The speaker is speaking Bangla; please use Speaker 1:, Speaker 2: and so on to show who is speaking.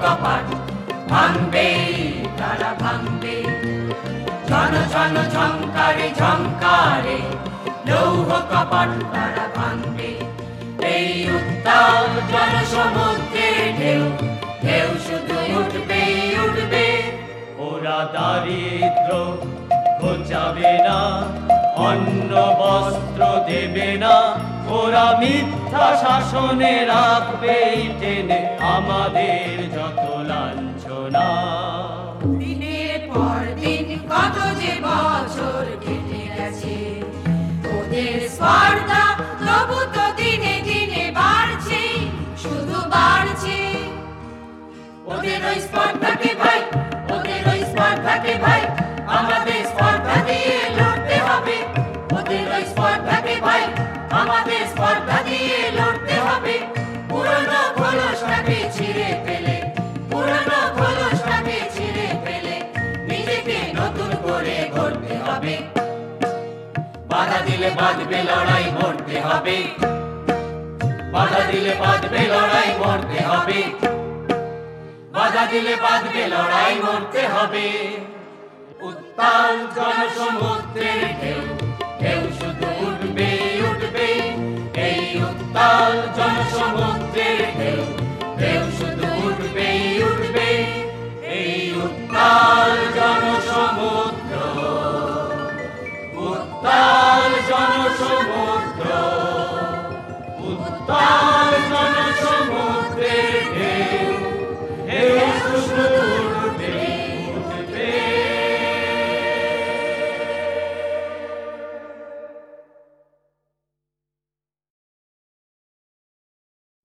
Speaker 1: কপাট ভাঙবে, তারা ভাঙবে। ঝন ঝন ঝংকারে ঝংকারে লৌহ কপাট তারা ভাঙবে। এই উত্তাল জনসমুদ্রের ঢেউ, ঢেউ শুধু উঠবে উঠবে।
Speaker 2: ওরা দারিদ্র ঘোচাবে না, অন্ন বস্ত্র দেবে না, ওরা মিথ্যা শাসনে রাখবে টেনে আমাদের যত লাঞ্ছনা।
Speaker 1: দিনের পর দিন কত যে বছর কেটে গেছে, ওদের স্পর্ধা তবু তো দিনে দিনে বাড়ছে, শুধু বাড়ছে। ওদের ওই স্পর্ধাকে ভাই, ওদের ওই স্পর্ধাকে ভাই, আমাদের স্পর্ধা দিয়ে লড়তে হবে। ওদের ওই স্পর্ধাকে ভাই, আমাদের স্পর্ধা দিয়ে লড়তে হবে। পুরনো খোলসটাকে ছিঁড়ে ফেলে, পুরনো খোলসটাকে ছিঁড়ে ফেলে নিজেকে নতুন করে গড়তে হবে। বাধা দিলে বাঁধবে লড়াই মরতে হবে, বাধা দিলে বাঁধবে লড়াই মরতে হবে, বাধা দিলে বাঁধবে লড়াই মরতে হবে। উত্তাল জনসমুদ্রের ঢেউ,